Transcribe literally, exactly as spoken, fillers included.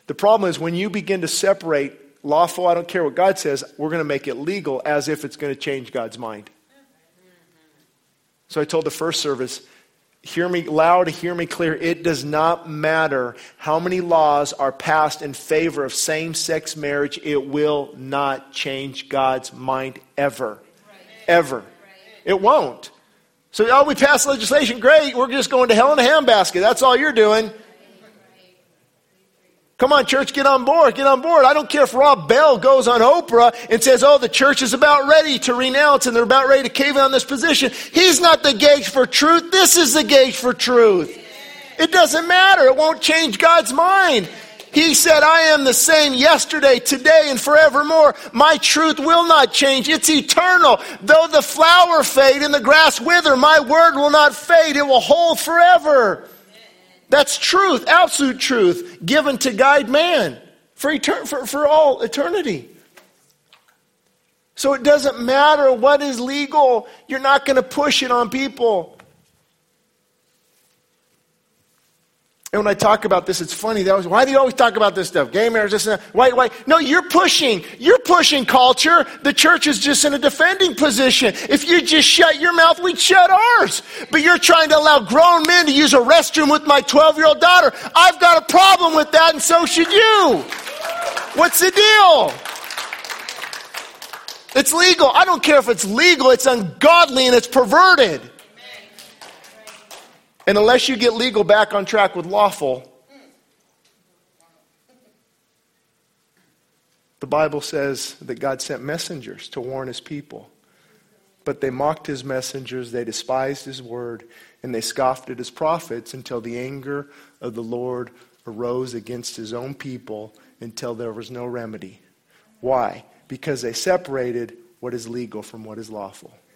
The problem is when you begin to separate lawful, I don't care what God says, we're going to make it legal as if it's going to change God's mind. So I told the first service, hear me loud, hear me clear. It does not matter how many laws are passed in favor of same-sex marriage. It will not change God's mind ever. Ever. It won't. So, oh, we passed legislation. Great. We're just going to hell in a handbasket. That's all you're doing. Come on, church, get on board. Get on board. I don't care if Rob Bell goes on Oprah and says, oh, the church is about ready to renounce and they're about ready to cave in on this position. He's not the gauge for truth. This is the gauge for truth. It doesn't matter. It won't change God's mind. He said, I am the same yesterday, today, and forevermore. My truth will not change. It's eternal. Though the flower fade and the grass wither, my word will not fade. It will hold forever. That's truth, absolute truth, given to guide man for, etern- for, for all eternity. So it doesn't matter what is legal. You're not going to push it on people. And when I talk about this, it's funny. They always, why do you always talk about this stuff? Gay marriage, this and that. Why, why? No, you're pushing. You're pushing culture. The church is just in a defending position. If you just shut your mouth, we'd shut ours. But you're trying to allow grown men to use a restroom with my twelve-year-old daughter. I've got a problem with that, and so should you. What's the deal? It's legal. I don't care if it's legal. It's ungodly and it's perverted. And unless you get legal back on track with lawful, the Bible says that God sent messengers to warn his people. But they mocked his messengers, they despised his word, and they scoffed at his prophets until the anger of the Lord arose against his own people until there was no remedy. Why? Because they separated what is legal from what is lawful.